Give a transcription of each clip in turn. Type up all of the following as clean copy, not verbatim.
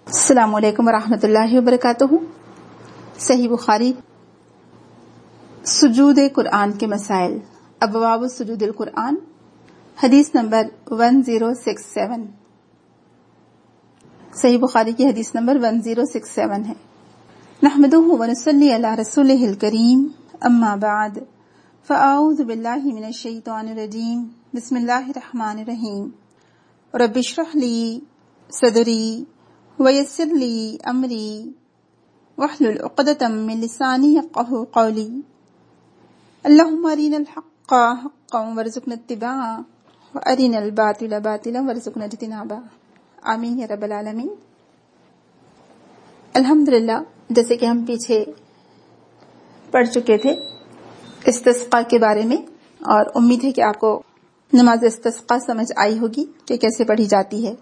السلام علیکم ورحمۃ اللہ وبرکاتہ۔ صحیح بخاری سجود قرآن کے مسائل، ابواب سجود القرآن، حدیث نمبر 1067۔ صحیح بخاری کی حدیث نمبر 1067 ہے۔ نحمدہ ونصلی علی رسولہ الکریم، اما بعد فاعوذ باللہ من الشیطان الرجیم، بسم اللہ الرحمن الرحیم۔ رب اشرح لی صدری ویسر لی امری واحلل عقدۃ من لسانی یفقہوا قولی۔ اللہم ارنا الحق حقا وارزقنا اتباعہ وارنا الباطل باطلا وارزقنا اجتنابہ، آمین یا رب العالمین۔ الحمدللہ، جیسے کہ ہم پیچھے پڑھ چکے تھے استسقاء کے بارے میں، اور امید ہے کہ آپ کو نماز استسقاء سمجھ آئی ہوگی کہ کیسے پڑھی جاتی ہے۔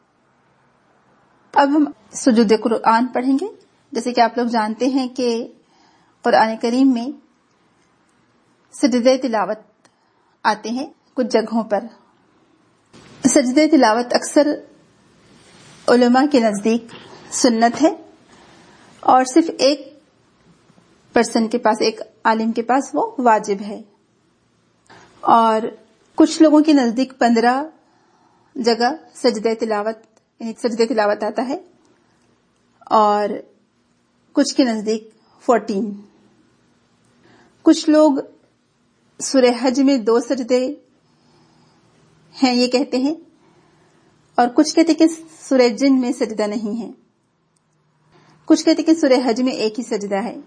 اب ہم سجود قرآن پڑھیں گے۔ جیسے کہ آپ لوگ جانتے ہیں کہ قرآن کریم میں سجدہ تلاوت آتے ہیں کچھ جگہوں پر۔ سجدہ تلاوت اکثر علماء کے نزدیک سنت ہے، اور صرف ایک پرسن کے پاس، ایک عالم کے پاس وہ واجب ہے، اور کچھ لوگوں کے نزدیک 15 جگہ سجدہ تلاوت یعنی سجدہ تلاوت آتا ہے، اور کچھ کے نزدیک 14۔ کچھ لوگ سورہ حج میں 2 سجدے ہیں یہ کہتے ہیں، اور کچھ کہتے ہیں کہ سورہ جن میں سجدہ نہیں ہے، کچھ کہتے ہیں کہ سورہ حج میں ایک ہی سجدہ ہے۔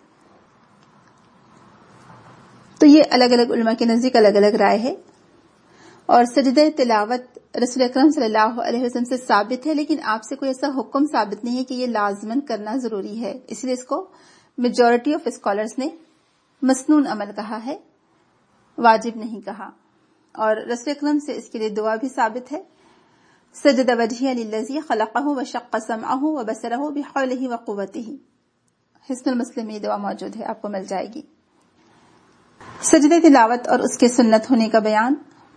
تو یہ الگ الگ علماء کے نزدیک الگ الگ رائے ہے، اور سجدہ تلاوت رسول اکرم صلی اللہ علیہ وسلم سے ثابت ہے، لیکن آپ سے کوئی ایسا حکم ثابت نہیں ہے کہ یہ لازماً کرنا ضروری ہے، اس لیے اس کو میجورٹی آف اسکالرز نے مسنون عمل کہا ہے، واجب نہیں کہا۔ اور رسول اکرم سے اس کے لیے دعا بھی ثابت ہے، سجد وجہی للذی خلقہ وشق سمعہ وبصرہ بحولہ وقوتہ۔ حسن المسلم میں یہ دعا موجود ہے، آپ کو مل جائے گی۔ سجدہ تلاوت اور اس کے سنت ہونے کا بیان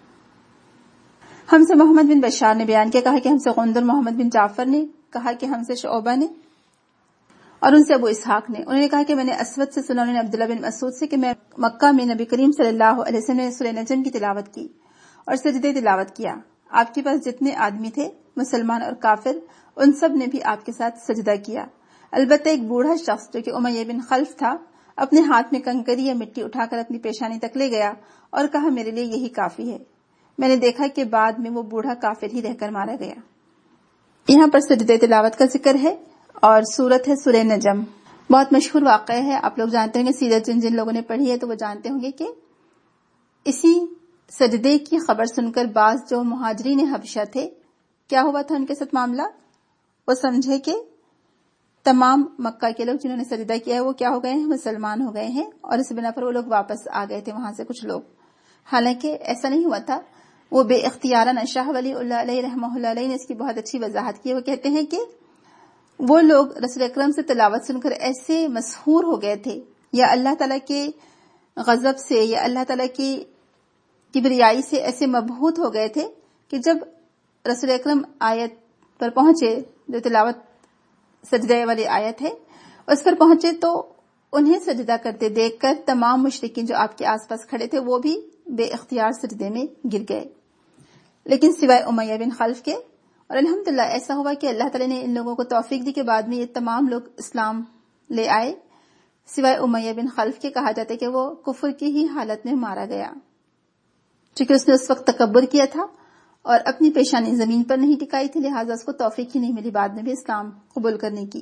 ہم سے محمد بن بشار نے بیان کیا، کہا کہ ہم سے غندر محمد بن جعفر نے کہا کہ ہم سے شعبہ نے، اور ان سے ابو اسحاق نے، انہوں نے کہا کہ میں نے اسود سے سنا، انہوں نے عبداللہ بن مسعود سے کہ میں مکہ میں نبی کریم صلی اللہ علیہ وسلم نے سورہ نجم کی تلاوت کی اور سجدہ تلاوت کیا۔ آپ کے پاس جتنے آدمی تھے مسلمان اور کافر، ان سب نے بھی آپ کے ساتھ سجدہ کیا، البتہ ایک بوڑھا شخص جو کہ امیہ بن خلف تھا اپنے ہاتھ میں کنکری یا مٹی اٹھا کر اپنی پیشانی تک لے گیا اور کہا میرے لیے یہی کافی ہے۔ میں نے دیکھا کہ بعد میں وہ بوڑھا کافر ہی رہ کر مارا گیا۔ یہاں پر سجدہ تلاوت کا ذکر ہے، اور سورت ہے سورہ نجم۔ بہت مشہور واقعہ ہے، آپ لوگ جانتے ہوں گے، سیرت جن لوگوں نے پڑھی ہے تو وہ جانتے ہوں گے کہ اسی سجدے کی خبر سن کر بعض جو مہاجرین حبشہ تھے، کیا ہوا تھا ان کے ساتھ معاملہ؟ وہ سمجھے کہ تمام مکہ کے لوگ جنہوں نے سجدہ کیا ہے وہ کیا ہو گئے ہیں؟ مسلمان ہو گئے ہیں، اور اس بنا پر وہ لوگ واپس آ گئے تھے وہاں سے کچھ لوگ۔ حالانکہ ایسا نہیں ہوا تھا، وہ بے اختیاراً شاہ ولی اللہ علیہ رحمہ اللہ علیہ نے اس کی بہت اچھی وضاحت کی۔ وہ کہتے ہیں کہ وہ لوگ رسول اکرم سے تلاوت سن کر ایسے مسحور ہو گئے تھے، یا اللہ تعالیٰ کے غضب سے یا اللہ تعالیٰ کی کبریائی سے ایسے مبہوت ہو گئے تھے کہ جب رسول اکرم آیت پر پہنچے، جو تلاوت سجدہ والی آیت ہے، اس پر پہنچے تو انہیں سجدہ کرتے دیکھ کر تمام مشرکین جو آپ کے آس پاس کھڑے تھے وہ بھی بے اختیار سجدے میں گر گئے، لیکن سوائے امیہ بن خلف کے۔ اور الحمدللہ ایسا ہوا کہ اللہ تعالیٰ نے ان لوگوں کو توفیق دی کہ بعد میں یہ تمام لوگ اسلام لے آئے، سوائے امیہ بن خلف کے۔ کہا جاتا ہے کہ وہ کفر کی ہی حالت میں مارا گیا، چونکہ اس نے اس وقت تکبر کیا تھا اور اپنی پیشانی زمین پر نہیں ٹکائی تھی، لہٰذا اس کو توفیق ہی نہیں ملی بعد میں بھی اسلام قبول کرنے کی۔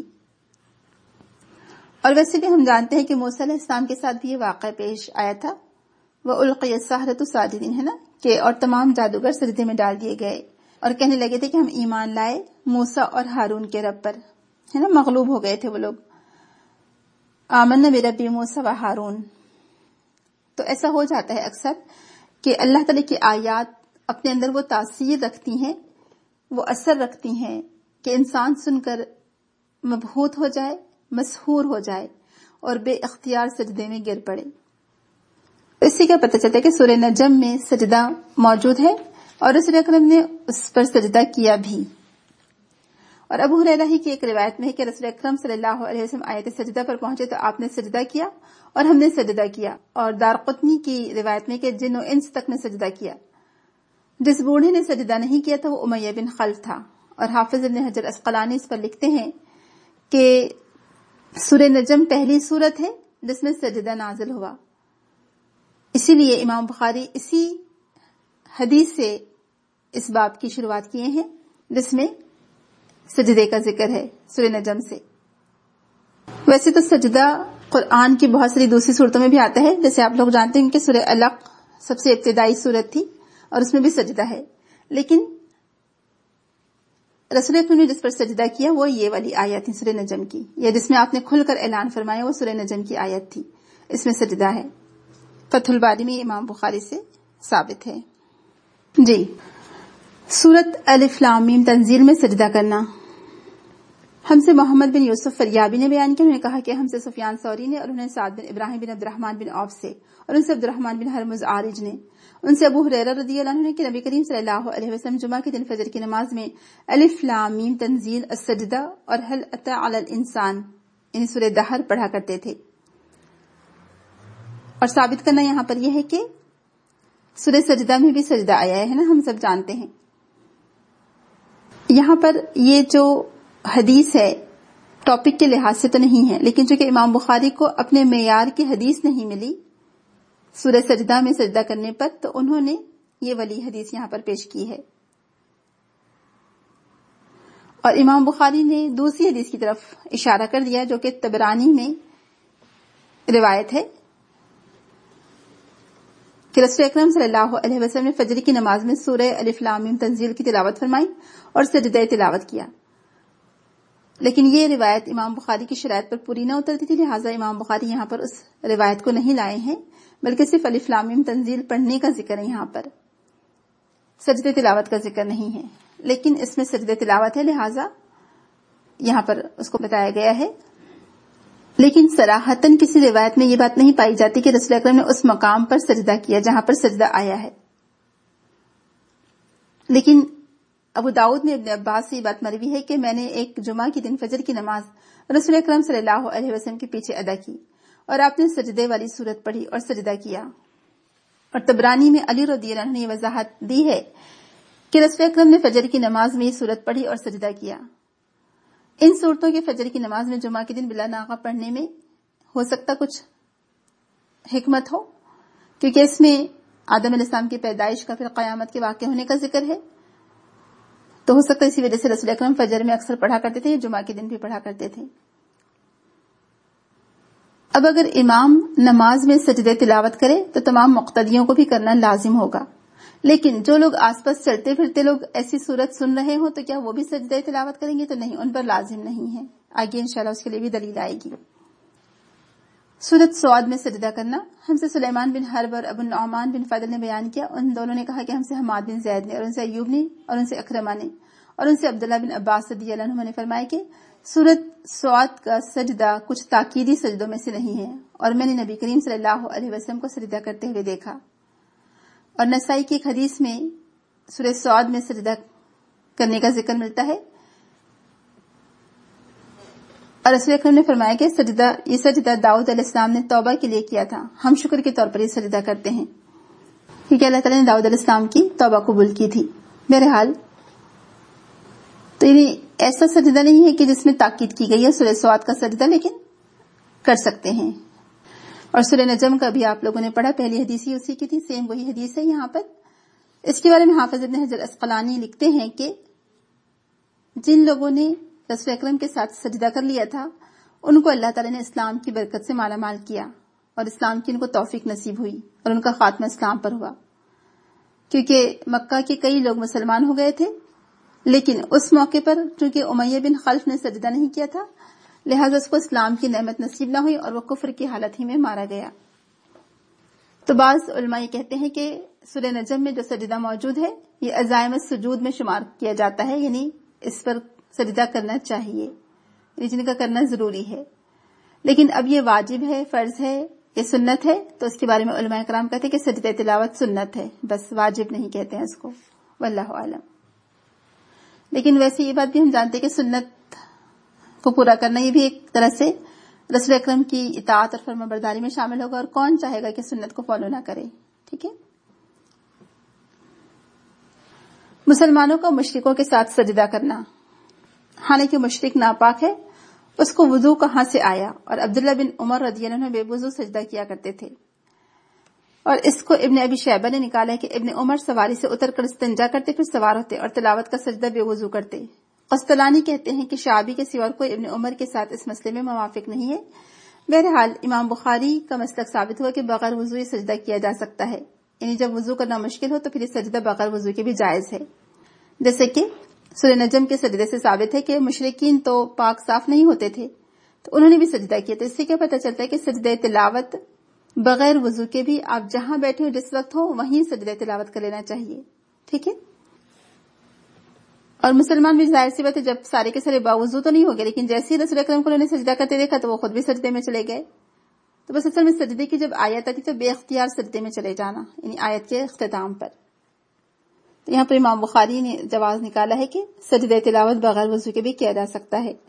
اور ویسے بھی ہم جانتے ہیں کہ موسیٰ علیہ السلام کے ساتھ بھی یہ واقعہ پیش آیا تھا، وَأُلْقِيَ السَّحَرَةُ سَاجِدِينَ، ہے نا، کہ اور تمام جادوگر سجدے میں ڈال دیے گئے اور کہنے لگے تھے کہ ہم ایمان لائے موسیٰ اور ہارون کے رب پر، ہے نا، مغلوب ہو گئے تھے وہ لوگ، آمنا برب موسیٰ و ہارون۔ تو ایسا ہو جاتا ہے اکثر کہ اللہ تعالیٰ کی آیات اپنے اندر وہ تاثیر رکھتی ہیں، وہ اثر رکھتی ہیں کہ انسان سن کر مبہوت ہو جائے، مسحور ہو جائے اور بے اختیار سجدے میں گر پڑے۔ اس سے کیا پتہ چلتا ہے کہ سورہ نجم میں سجدہ موجود ہے، اور رسول اکرم نے اس پر سجدہ کیا بھی، اور ابو ہریرہ ہی کی ایک روایت میں ہے کہ رسول اکرم صلی اللہ علیہ وسلم آیت سجدہ پر پہنچے تو آپ نے سجدہ کیا اور ہم نے سجدہ کیا. اور دارقطنی کی روایت میں کہ جن و انس تک نے سجدہ کیا. جس بوڑھے نے سجدہ نہیں کیا تھا وہ امیہ بن خلف تھا. اور حافظ ابن حجر اسقلانی اس پر لکھتے ہیں کہ سورہ نجم پہلی سورت ہے جس میں سجدہ نازل ہوا. اسی لیے امام بخاری اسی حدیث سے اس باب کی شروعات کیے ہیں جس میں سجدے کا ذکر ہے سورہ نجم سے. ویسے تو سجدہ قرآن کی بہت ساری دوسری صورتوں میں بھی آتا ہے، جیسے آپ لوگ جانتے ہیں کہ سورہ علق سب سے ابتدائی صورت تھی اور اس میں بھی سجدہ ہے. لیکن رسول اکرم نے جس پر سجدہ کیا وہ یہ والی آیت تھی سورہ نجم کی، یا جس میں آپ نے کھل کر اعلان فرمایا وہ سورہ نجم کی آیت تھی، اس میں سجدہ ہے. فتح الباری میں امام بخاری سے ثابت ہے. جی، سورت الف لام میم تنزیل میں سجدہ کرنا. ہم سے محمد بن یوسف فریابی نے بیان کیا، انہوں نے کہا کہ ہم سے سفیان ثوری نے، اور انہوں نے سعد بن ابراہیم بن عبد الرحمن بن عوف سے، اور ان سے عبد الرحمن بن ہرمز عارج نے، ان سے ابو ہریرہ رضی اللہ عنہ نے کہ نبی کریم صلی اللہ علیہ وسلم جمعہ کے دن فجر کی نماز میں الف لام میم تنزیل، السجدہ اور هل اتى على الانسان یعنی سورہ دہر پڑھا کرتے تھے. اور ثابت کرنا یہاں پر یہ ہے کہ سورہ سجدہ میں بھی سجدہ آیا ہے نا، ہم سب جانتے ہیں. یہاں پر یہ جو حدیث ہے ٹاپک کے لحاظ سے تو نہیں ہے، لیکن چونکہ امام بخاری کو اپنے معیار کی حدیث نہیں ملی سورہ سجدہ میں سجدہ کرنے پر، تو انہوں نے یہ والی حدیث یہاں پر پیش کی ہے. اور امام بخاری نے دوسری حدیث کی طرف اشارہ کر دیا جو کہ طبرانی میں روایت ہے کہ رسول اکرم صلی اللہ علیہ وسلم نے فجر کی نماز میں سورہ الف لام میم تنزیل کی تلاوت فرمائی اور سجدہ تلاوت کیا. لیکن یہ روایت امام بخاری کی شرائط پر پوری نہ اترتی تھی، لہٰذا امام بخاری یہاں پر اس روایت کو نہیں لائے ہیں، بلکہ صرف الف لام میم تنزیل پڑھنے کا ذکر ہے، یہاں پر سجدہ تلاوت کا ذکر نہیں ہے. لیکن اس میں سجدہ تلاوت ہے، لہٰذا یہاں پر اس کو بتایا گیا ہے. لیکن صراحتاً کسی روایت میں یہ بات نہیں پائی جاتی کہ رسول اکرم نے اس مقام پر سجدہ کیا جہاں پر سجدہ آیا ہے. لیکن ابو داؤد میں ابن عباس سے یہ بات مروی ہے کہ میں نے ایک جمعہ کے دن فجر کی نماز رسول اکرم صلی اللہ علیہ وسلم کے پیچھے ادا کی اور آپ نے سجدے والی صورت پڑھی اور سجدہ کیا. اور طبرانی میں علی رضی اللہ عنہ نے یہ وضاحت دی ہے کہ رسول اکرم نے فجر کی نماز میں یہ صورت پڑھی اور سجدہ کیا. ان صورتوں کے فجر کی نماز میں جمعہ کے دن بلا ناغہ پڑھنے میں ہو سکتا کچھ حکمت ہو، کیونکہ اس میں آدم علیہ السلام کی پیدائش کا پھر قیامت کے واقع ہونے کا ذکر ہے، تو ہو سکتا ہے اسی وجہ سے رسول اکرم فجر میں اکثر پڑھا کرتے تھے یا جمعہ کے دن بھی پڑھا کرتے تھے. اب اگر امام نماز میں سجدہ تلاوت کرے تو تمام مقتدیوں کو بھی کرنا لازم ہوگا، لیکن جو لوگ آس پاس چلتے پھرتے لوگ ایسی صورت سن رہے ہوں تو کیا وہ بھی سجدہ تلاوت کریں گے؟ تو نہیں، ان پر لازم نہیں ہے. آگے انشاءاللہ اس کے لیے بھی دلیل آئے گی. سورت سعد میں سجدہ کرنا. ہم سے سلیمان بن حرب اور ابو النعمان بن فضل نے بیان کیا، ان دونوں نے کہا کہ ہم سے حماد بن زید نے، اور ان سے ایوب نے، اور ان سے اکرمہ نے، اور ان سے عبداللہ بن عباس رضی اللہ عنہ نے فرمایا کہ سورت سعد کا سجدہ کچھ تاکیدی سجدوں میں سے نہیں ہے، اور میں نے نبی کریم صلی اللہ علیہ وسلم کو سجدہ کرتے ہوئے دیکھا. اور نسائی کی ایک حدیث میں سورہ سعد میں سجدہ کرنے کا ذکر ملتا ہے، اور رسول اکرم نے فرمایا کہ یہ سجدہ داؤد علیہ السلام نے توبہ کے لیے کیا تھا، ہم شکر کے طور پر یہ سجدہ کرتے ہیں، کیونکہ اللہ تعالیٰ نے داؤد علیہ السلام کی توبہ قبول کی تھی. بہرحال تو یہ ایسا سجدہ نہیں ہے کہ جس میں تاکید کی گئی ہے سورہ سعد کا سجدہ، لیکن کر سکتے ہیں. اور سورہ نجم کا بھی آپ لوگوں نے پڑھا، پہلی حدیث ہی اسی کی تھی، سیم وہی حدیث ہے یہاں پر. اس کے بارے میں حافظ ابن حجر اسقلانی لکھتے ہیں کہ جن لوگوں نے رسول اکرم کے ساتھ سجدہ کر لیا تھا ان کو اللہ تعالیٰ نے اسلام کی برکت سے مالا مال کیا، اور اسلام کی ان کو توفیق نصیب ہوئی اور ان کا خاتمہ اسلام پر ہوا. کیونکہ مکہ کے کئی لوگ مسلمان ہو گئے تھے، لیکن اس موقع پر چونکہ امیہ بن خلف نے سجدہ نہیں کیا تھا، لہٰذا اس کو اسلام کی نعمت نصیب نہ ہوئی اور وہ کفر کی حالت ہی میں مارا گیا. تو بعض علماء یہ کہتے ہیں کہ سورہ نجم میں جو سجدہ موجود ہے یہ عزائم السجود میں شمار کیا جاتا ہے، یعنی اس پر سجدہ کرنا چاہیے، یعنی جن کا کرنا ضروری ہے. لیکن اب یہ واجب ہے، فرض ہے، یہ سنت ہے، تو اس کے بارے میں علماء کرام کہتے ہیں کہ سجدہ تلاوت سنت ہے، بس واجب نہیں کہتے ہیں اس کو. واللہ اعلم. لیکن ویسے یہ بات بھی ہم جانتے کہ سنت کو پورا کرنا یہ بھی ایک طرح سے رسول اکرم کی اطاعت اور فرما برداری میں شامل ہوگا، اور کون چاہے گا کہ سنت کو فالو نہ کرے. ٹھیک ہے. مسلمانوں کا مشرکوں کے ساتھ سجدہ کرنا، حالانکہ مشرک ناپاک ہے، اس کو وضو کہاں سے آیا؟ اور عبداللہ بن عمر رضی اللہ عنہ بے وضو سجدہ کیا کرتے تھے، اور اس کو ابن ابی شیبہ نے نکالا ہے کہ ابن عمر سواری سے اتر کر استنجا کرتے، پھر سوار ہوتے اور تلاوت کا سجدہ بے وضو کرتے. قسطلانی کہتے ہیں کہ شعبی کے سوا کوئی ابن عمر کے ساتھ اس مسئلے میں موافق نہیں ہے. بہرحال امام بخاری کا مسلک ثابت ہوا کہ بغیر وضو یہ سجدہ کیا جا سکتا ہے، یعنی جب وضو کرنا مشکل ہو تو پھر یہ سجدہ بغیر وضو کے بھی جائز ہے. جیسے کہ سورہ نجم کے سجدے سے ثابت ہے کہ مشرکین تو پاک صاف نہیں ہوتے تھے تو انہوں نے بھی سجدہ کیا. تو اس سے کیا پتہ چلتا ہے کہ سجدہ تلاوت بغیر وضو کے بھی آپ جہاں بیٹھے ہو جس وقت ہو وہیں سجدہ تلاوت کر لینا چاہیے. ٹھیک ہے. اور مسلمان بھی ظاہر سی بات ہے جب سارے کے سارے باوضو تو نہیں ہو گئے، لیکن جیسے ہی رسول اکرم کو انہوں نے سجدہ کرتے دیکھا تو وہ خود بھی سجدے میں چلے گئے. تو بس اصل میں سجدے کی جب آیت آتی تو بے اختیار سجدے میں چلے جانا، یعنی آیت کے اختتام پر. تو یہاں پر امام بخاری نے جواز نکالا ہے کہ سجدہ تلاوت بغیر وضو کے بھی کیا جا سکتا ہے.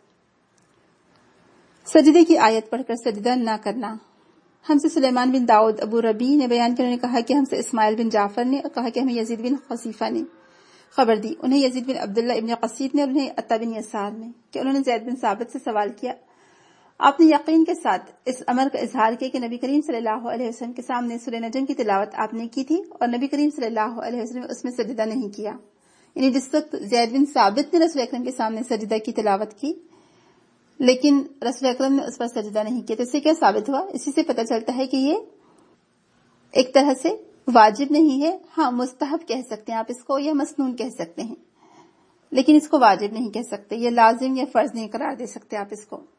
سجدے کی آیت پڑھ کر سجدہ نہ کرنا. ہم سے سلیمان بن داؤد ابو ربی نے بیان کیا، انہوں نے کہا کہ ہم سے اسماعیل بن جعفر نے کہا کہ ہمیں یزید بن خصیفہ نے خبر دی، انہیں یزید بن عبداللہ ابن قصید نے، انہیں عطا بن یسار نے، کہ انہوں نے زید بن ثابت سے سوال کیا، آپ نے یقین کے ساتھ اس امر کا اظہار کیا کہ نبی کریم صلی اللہ علیہ وسلم کے سامنے سورہ نجم کی تلاوت آپ نے کی تھی اور نبی کریم صلی اللہ علیہ وسلم اس میں سجدہ نہیں کیا. یعنی جس وقت زید بن ثابت نے رسول اکرم کے سامنے سجدہ کی تلاوت کی لیکن رسول اکرم نے اس پر سجدہ نہیں کیا، تو اس سے کیا ثابت ہوا؟ اسی سے پتہ چلتا ہے کہ یہ ایک طرح سے واجب نہیں ہے. ہاں مستحب کہہ سکتے ہیں آپ اس کو، یا مسنون کہہ سکتے ہیں، لیکن اس کو واجب نہیں کہہ سکتے، یہ لازم یا فرض نہیں قرار دے سکتے آپ اس کو.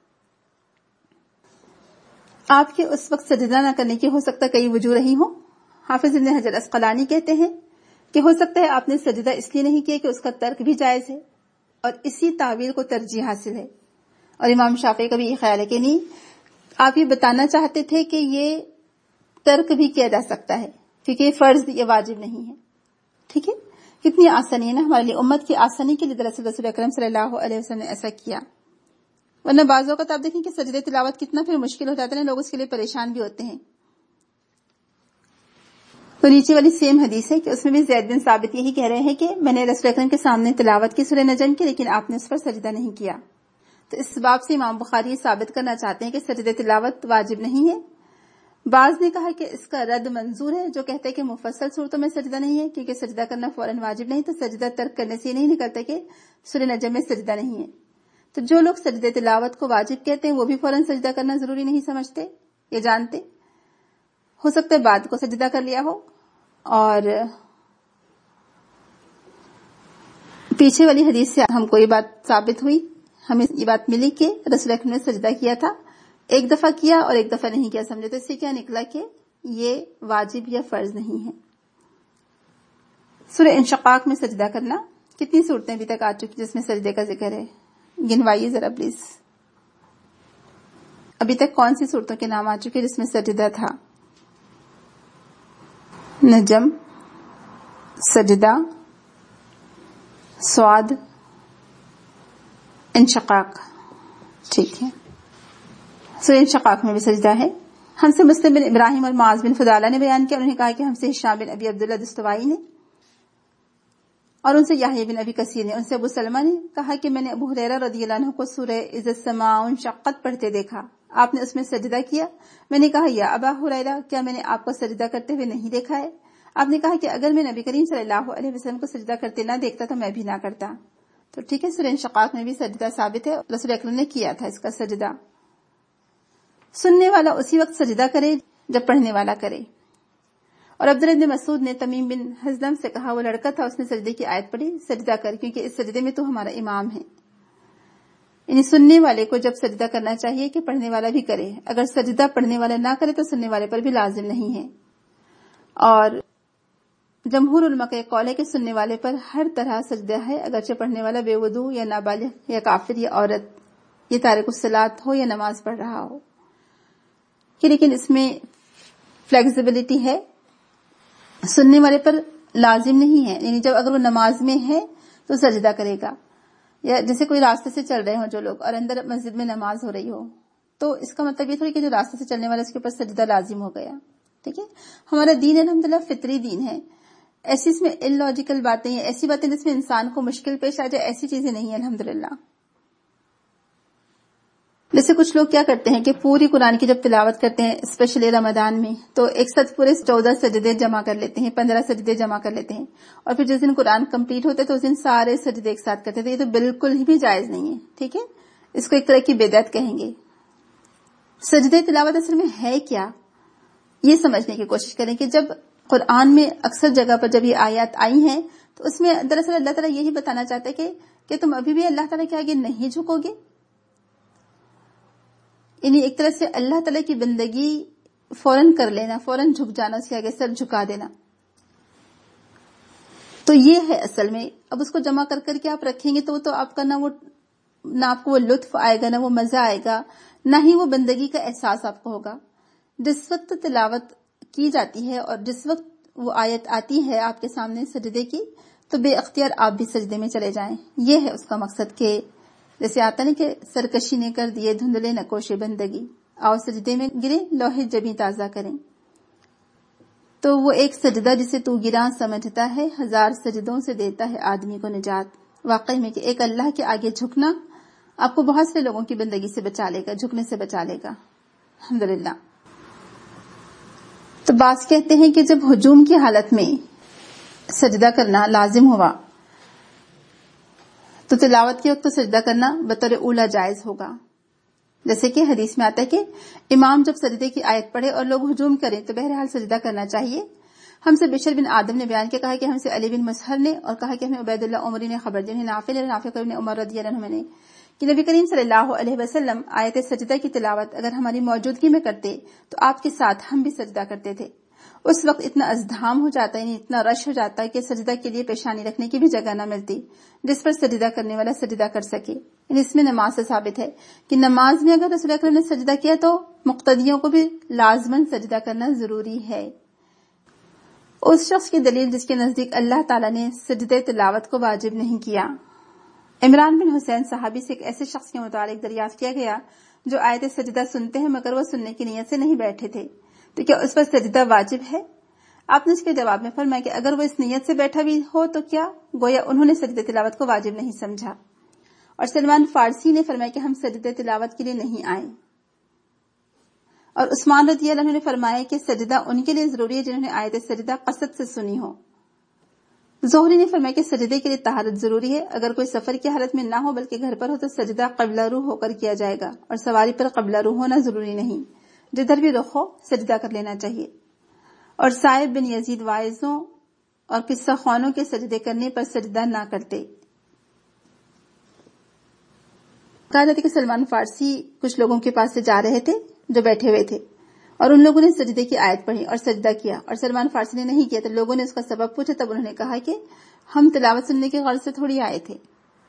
آپ کے اس وقت سجدہ نہ کرنے کی ہو سکتا کئی وجوہ رہی ہوں. حافظ ابن حجر اسقلانی کہتے ہیں کہ ہو سکتا ہے آپ نے سجدہ اس لیے نہیں کیا کہ اس کا ترک بھی جائز ہے اور اسی تعویل کو ترجیح حاصل ہے. اور امام شافعی کا بھی یہ خیال ہے کہ نہیں، آپ یہ بتانا چاہتے تھے کہ یہ ترک بھی کیا جا سکتا ہے کیونکہ یہ فرض یا واجب نہیں ہے. ٹھیک ہے. کتنی آسانی ہے نا ہمارے لیے، امت کی آسانی کے لیے دراصل رسول اکرم صلی اللہ علیہ وسلم نے ایسا کیا. ورنہ بعض اوقات آپ دیکھیں کہ سجدہ تلاوت کتنا پھر مشکل ہو جاتا ہے، لوگ اس کے لیے پریشان بھی ہوتے ہیں. تو نیچے والی سیم حدیث ہے کہ اس میں بھی زید بن ثابت یہی کہہ رہے ہیں کہ میں نے رسول اکرم کے سامنے تلاوت کی سورہ نجم کی، لیکن آپ نے اس پر سجدہ نہیں کیا. تو اس باب سے امام بخاری ثابت کرنا چاہتے ہیں کہ سجدہ تلاوت واجب نہیں ہے. بعض نے کہا کہ اس کا رد منظور ہے جو کہتا ہے کہ مفصل صورتوں میں سجدہ نہیں ہے، کیونکہ سجدہ کرنا فوراً واجب نہیں، تو سجدہ ترک کرنے سے یہ نہیں نکلتا کہ سورہ نجم میں سجدہ نہیں ہے. تو جو لوگ سجدہ تلاوت کو واجب کہتے ہیں وہ بھی فوراً سجدہ کرنا ضروری نہیں سمجھتے، یہ جانتے. ہو سکتا ہے بعد کو سجدہ کر لیا ہو. اور پیچھے والی حدیث سے ہم کو یہ بات ثابت ہوئی، ہمیں یہ بات ملی کہ رسول اکرم نے سجدہ کیا تھا، ایک دفعہ کیا اور ایک دفعہ نہیں کیا سمجھے. تو اس سے کیا نکلا کہ یہ واجب یا فرض نہیں ہے. سورہ انشقاق میں سجدہ کرنا، کتنی صورتیں ابھی تک آ چکی جس میں سجدے کا ذکر ہے؟ گنوائیے ذرا پلیز. ابھی تک کون سی صورتوں کے نام آ چکے جس میں سجدہ تھا؟ نجم، سجدہ، سواد، انشقاق. ٹھیک ہے. سورہ انشقاق میں بھی سجدہ ہے. ہم سے مسلم بن ابراہیم اور معاذ بن فضالہ نے بیان کیا، انہوں نے کہا کہ ہم سے ہشام بن ابی عبداللہ دستوائی نے اور ان سے یحییٰ بن ابی کثیر نے، ان سے ابو سلمہ نے کہا کہ میں نے ابو ہریرہ رضی اللہ عنہ کو سورہ اذا السماء انشقت پڑھتے دیکھا، آپ نے اس میں سجدہ کیا. میں نے کہا یا ابا ہریرہ، کیا میں نے آپ کو سجدہ کرتے ہوئے نہیں دیکھا ہے؟ آپ نے کہا کہ اگر میں نبی کریم صلی اللہ علیہ وسلم کو سجدہ کرتے نہ دیکھتا تو میں بھی نہ کرتا. تو ٹھیک ہے، سورہ انشقاق میں بھی سجدہ ثابت ہے، رسول اکرم نے کیا تھا اس کا سجدہ. سننے والا اسی وقت سجدہ کرے جب پڑھنے والا کرے. اور عبداللہ بن مسعود نے تمیم بن حزم سے کہا، وہ لڑکا تھا، اس نے سجدے کی آیت پڑھی، سجدہ کر کیونکہ اس سجدے میں تو ہمارا امام ہے. یعنی سننے والے کو جب سجدہ کرنا چاہیے کہ پڑھنے والا بھی کرے، اگر سجدہ پڑھنے والا نہ کرے تو سننے والے پر بھی لازم نہیں ہے. اور جمہور علماء کا قول ہے کہ سننے والے پر ہر طرح سجدہ ہے، اگرچہ پڑھنے والا بے وضو یا نابالغ یا کافر یا عورت، یہ تارک الصلاۃ ہو یا نماز پڑھ رہا ہو. لیکن اس میں فلیکسیبلٹی ہے، سننے والے پر لازم نہیں ہے. یعنی جب اگر وہ نماز میں ہے تو سجدہ کرے گا، یا جیسے کوئی راستے سے چل رہے ہوں جو لوگ اور اندر مسجد میں نماز ہو رہی ہو، تو اس کا مطلب یہ تھوڑی کہ جو راستے سے چلنے والا اس کے اوپر سجدہ لازم ہو گیا. ٹھیک ہے، ہمارا دین الحمدللہ فطری دین ہے. ایسی اس میں ان لاجیکل باتیں یا ایسی باتیں جس میں انسان کو مشکل پیش آ جائے، ایسی چیزیں نہیں ہیں الحمدللہ. جیسے کچھ لوگ کیا کرتے ہیں کہ پوری قرآن کی جب تلاوت کرتے ہیں اسپیشلی رمضان میں، تو ایک ساتھ پورے 14 سجدے جمع کر لیتے ہیں، 15 سجدے جمع کر لیتے ہیں، اور پھر جس دن قرآن کمپلیٹ ہوتے تو اس دن سارے سجدے ایک ساتھ کرتے تھے. یہ تو بالکل بھی جائز نہیں ہے. ٹھیک ہے، اس کو ایک طرح کی بدعت کہیں گے. سجدے تلاوت اصل میں ہے کیا، یہ سمجھنے کی کوشش کریں کہ جب قرآن میں اکثر جگہ پر جب یہ آیات آئی ہیں تو اس میں دراصل اللہ تعالیٰ یہی بتانا چاہتا ہے کہ تم ابھی بھی اللہ تعالیٰ کے آگے نہیں جھکو گے. یعنی ایک طرح سے اللہ تعالیٰ کی بندگی فوراً کر لینا، فوراً جھک جانا، اس کے آگے سر جھکا دینا. تو یہ ہے اصل میں. اب اس کو جمع کر کر کے آپ رکھیں گے تو آپ کا نہ آپ کو وہ لطف آئے گا، نہ وہ مزہ آئے گا، نہ ہی وہ بندگی کا احساس آپ کو ہوگا. جس وقت تلاوت کی جاتی ہے اور جس وقت وہ آیت آتی ہے آپ کے سامنے سجدے کی، تو بے اختیار آپ بھی سجدے میں چلے جائیں. یہ ہے اس کا مقصد کہ جیسے آتا نہیں کہ سرکشی نے کر دیے دھندلے نقوش بندگی، آؤ سجدے میں گرے لوہے جبیں تازہ کریں. تو وہ ایک سجدہ جسے تو گراں سمجھتا ہے، 1000 سجدوں سے دیتا ہے آدمی کو نجات. واقعی میں کہ ایک اللہ کے آگے جھکنا آپ کو بہت سے لوگوں کی بندگی سے بچا لے گا، جھکنے سے بچا لے گا الحمدللہ. تو بعض کہتے ہیں کہ جب ہجوم کی حالت میں سجدہ کرنا لازم ہوا تو تلاوت کے وقت تو سجدہ کرنا بطور اولا جائز ہوگا. جیسے کہ حدیث میں آتا ہے کہ امام جب سجدے کی آیت پڑھے اور لوگ ہجوم کریں تو بہرحال سجدہ کرنا چاہیے. ہم سے بشر بن آدم نے بیان کیا، کہا کہ ہم سے علی بن مسہر نے، اور کہا کہ ہمیں عبید اللہ عمری نے خبر دی، نافع بن عمر رضی اللہ عنہ نے، کہ نبی کریم صلی اللہ علیہ وسلم آیت سجدہ کی تلاوت اگر ہماری موجودگی میں کرتے تو آپ کے ساتھ ہم بھی سجدہ کرتے تھے. اس وقت اتنا ازدحام ہو جاتا ہے، یعنی اتنا رش ہو جاتا ہے کہ سجدہ کے لیے پیشانی رکھنے کی بھی جگہ نہ ملتی جس پر سجدہ کرنے والا سجدہ کر سکے. یعنی اس میں نماز سے ثابت ہے کہ نماز میں اگر رسول اکرم نے سجدہ کیا تو مقتدیوں کو بھی لازماً سجدہ کرنا ضروری ہے. اس شخص کی دلیل جس کے نزدیک اللہ تعالیٰ نے سجدہ تلاوت کو واجب نہیں کیا. عمران بن حسین صحابی سے ایک ایسے شخص کے متعلق دریافت کیا گیا جو آیت سجدہ سنتے ہیں مگر وہ سننے کی نیت سے نہیں بیٹھے تھے، تو کیا اس پر سجدہ واجب ہے؟ آپ نے اس کے جواب میں فرمایا کہ اگر وہ اس نیت سے بیٹھا بھی ہو تو کیا، گویا انہوں نے سجدہ تلاوت کو واجب نہیں سمجھا. اور سلمان فارسی نے فرمایا کہ ہم سجدہ تلاوت کے لیے نہیں آئے. اور عثمان رضی اللہ عنہ نے فرمایا کہ سجدہ ان کے لیے ضروری ہے جنہوں نے آیت سجدہ قصد سے سنی ہو. زہری نے فرمایا کہ سجدے کے لیے طہارت ضروری ہے، اگر کوئی سفر کی حالت میں نہ ہو بلکہ گھر پر ہو تو سجدہ قبلہ رو ہو کر کیا جائے گا، اور سواری پر قبلہ رو ہونا ضروری نہیں، جدھر بھی رخ ہو سجدہ کر لینا چاہیے. اور صائب بن یزید واعظوں اور قصہ خوانوں کے سجدے کرنے پر سجدہ نہ کرتے. کہا جاتا ہے کہ سلمان فارسی کچھ لوگوں کے پاس سے جا رہے تھے جو بیٹھے ہوئے تھے، اور ان لوگوں نے سجدے کی آیت پڑھی اور سجدہ کیا، اور سلمان فارسی نے نہیں کیا. تو لوگوں نے اس کا سبب پوچھا، تب انہوں نے کہا کہ ہم تلاوت سننے کے غرض سے تھوڑی آئے تھے.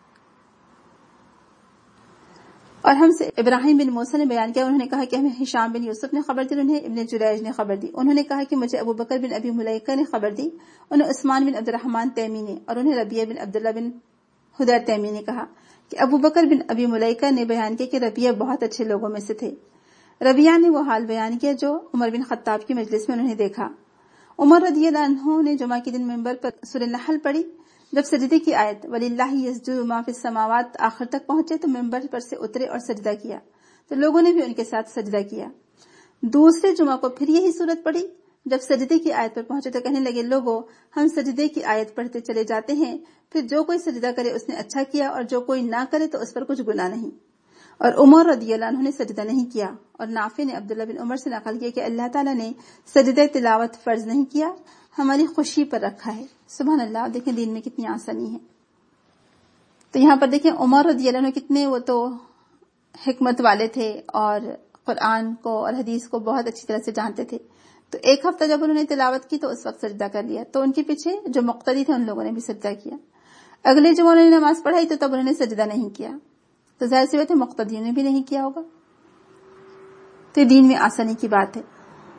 اور ہم سے ابراہیم بن موسیٰ نے بیان کیا، انہوں نے کہا کہ ہمیں ہشام بن یوسف نے خبر دی، انہیں ابن جریج نے خبر دی. انہوں نے کہا کہ مجھے ابو بکر بن ابی ملیکہ نے خبر دی، انہیں عثمان بن عبد الرحمن تیمی نے، اور انہیں ربیعہ بن عبداللہ بن حدیر تیمی نے کہا کہ ابو بکر بن ابی ملیکہ نے بیان کیا کہ ربیعہ بہت اچھے لوگوں میں سے تھے. ربیعہ نے وہ حال بیان کیا جو عمر بن خطاب کی مجلس میں انہوں نے دیکھا. عمر رضی اللہ عنہ نے جمعہ کے دن منبر پر سورہ نحل پڑھی. جب سجدے کی آیت وَلِلَّهِ يَسْجُدُ مَا فِي السَّمَاوَاتِ آخر تک پہنچے تو منبر پر سے اترے اور سجدہ کیا، تو لوگوں نے بھی ان کے ساتھ سجدہ کیا. دوسرے جمعہ کو پھر یہی صورت پڑھی. جب سجدے کی آیت پر پہنچے تو کہنے لگے، لوگوں ہم سجدے کی آیت پڑھتے چلے جاتے ہیں، پھر جو کوئی سجدہ کرے اس نے اچھا کیا اور جو کوئی نہ کرے تو اس پر کچھ گناہ نہیں. اور عمر رضی اللہ عنہ نے سجدہ نہیں کیا. اور نافع نے عبداللہ بن عمر سے نقل کیا کہ اللہ تعالیٰ نے سجدہ تلاوت فرض نہیں کیا، ہماری خوشی پر رکھا ہے. سبحان اللہ، دیکھیں دین میں کتنی آسانی ہے. تو یہاں پر دیکھیں عمر رضی اللہ عنہ کتنے وہ تو حکمت والے تھے اور قرآن کو اور حدیث کو بہت اچھی طرح سے جانتے تھے. تو ایک ہفتہ جب انہوں نے تلاوت کی تو اس وقت سجدہ کر لیا، تو ان کے پیچھے جو مقتدی تھے ان لوگوں نے بھی سجدہ کیا. اگلے جب انہوں نے نماز پڑھائی تو تب انہوں نے سجدہ نہیں کیا، تو ظاہر سی بات ہے مقتدیوں نے بھی نہیں کیا ہوگا. تو یہ دین میں آسانی کی بات ہے.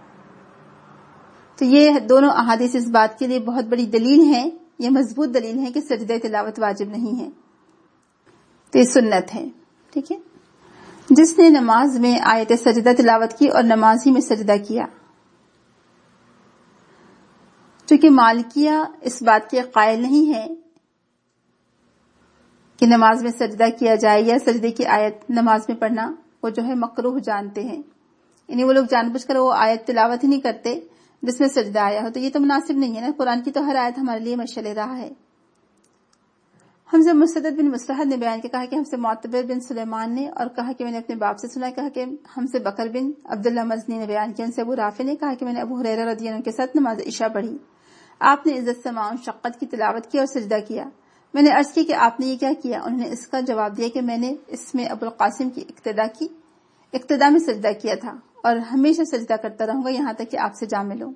تو یہ دونوں احادیث اس بات کے لیے بہت بڑی دلیل ہیں، یہ مضبوط دلیل ہے کہ سجدہ تلاوت واجب نہیں ہے. تو یہ سنت ہے. ٹھیک ہے. جس نے نماز میں آیت سجدہ تلاوت کی اور نماز ہی میں سجدہ کیا. چونکہ مالکیہ اس بات کے قائل نہیں ہے کہ نماز میں سجدہ کیا جائے یا سجدے کی آیت نماز میں پڑھنا وہ جو ہے مکروہ جانتے ہیں. یعنی وہ لوگ جان بوجھ کر وہ آیت تلاوت ہی نہیں کرتے جس میں سجدہ آیا ہو. تو یہ تو مناسب نہیں ہے نا. قرآن کی تو ہر آیت ہمارے لیے مشعل راہ ہے. ہم سے مسدد بن مصرحد نے بیان کیا، کہا کہ ہم سے معتبر بن سلیمان نے، اور کہا کہ میں نے اپنے باپ سے سنا، کہا کہ ہم سے بکر بن عبداللہ مزنی نے بیان کیا، ان سے ابو رافع نے کہا کہ میں نے ابو ہریرہ رضی اللہ عنہ کے ساتھ نماز عشاء پڑھی. آپ نے عزت سماع شقت کی تلاوت کی اور سجدہ کیا. میں نے عرض کی کہ آپ نے یہ کیا کیا؟ انہوں نے اس کا جواب دیا کہ میں نے اس میں ابو القاسم کی اقتدا میں سجدہ کیا تھا اور ہمیشہ سجدہ کرتا رہوں گا یہاں تک کہ آپ سے جا ملوں.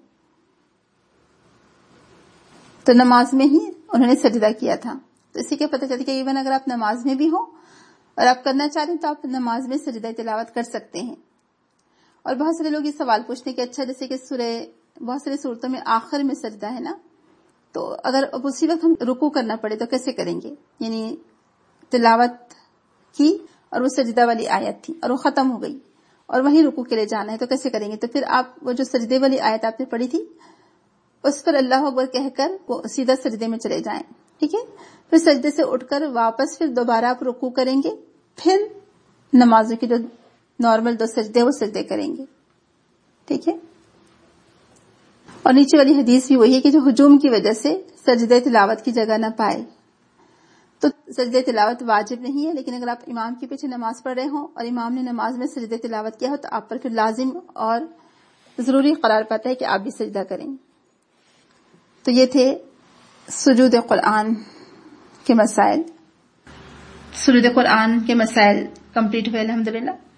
تو نماز میں ہی انہوں نے سجدہ کیا تھا. تو اسی کے پتہ چلتا کہ ایون اگر آپ نماز میں بھی ہو اور آپ کرنا چاہ رہے ہیں تو آپ نماز میں سجدہ تلاوت کر سکتے ہیں. اور بہت سارے لوگ یہ سوال پوچھتے ہیں کہ اچھا جیسے کہ بہت ساری صورتوں میں آخر میں سجدہ ہے نا، تو اگر اب اسی وقت ہم رکوع کرنا پڑے تو کیسے کریں گے؟ یعنی تلاوت کی اور وہ سجدہ والی آیت تھی اور وہ ختم ہو گئی اور وہیں رکوع کے لیے جانا ہے تو کیسے کریں گے؟ تو پھر آپ وہ جو سجدے والی آیت آپ نے پڑھی تھی اس پر اللہ اکبر کہہ کر وہ سیدھا سجدے میں چلے جائیں. ٹھیک ہے. پھر سجدے سے اٹھ کر واپس پھر دوبارہ آپ رکوع کریں گے، پھر نمازوں کی جو نارمل 2 سجدے وہ سجدے کریں گے. ٹھیک ہے. اور نیچے والی حدیث بھی وہی ہے کہ جو ہجوم کی وجہ سے سجدے تلاوت کی جگہ نہ پائے تو سجدے تلاوت واجب نہیں ہے. لیکن اگر آپ امام کے پیچھے نماز پڑھ رہے ہوں اور امام نے نماز میں سجدے تلاوت کیا ہو تو آپ پر پھر لازم اور ضروری قرار پاتا ہے کہ آپ بھی سجدہ کریں. تو یہ تھے سجود قرآن کے مسائل. سجود قرآن کے مسائل کمپلیٹ ہوئے الحمدللہ.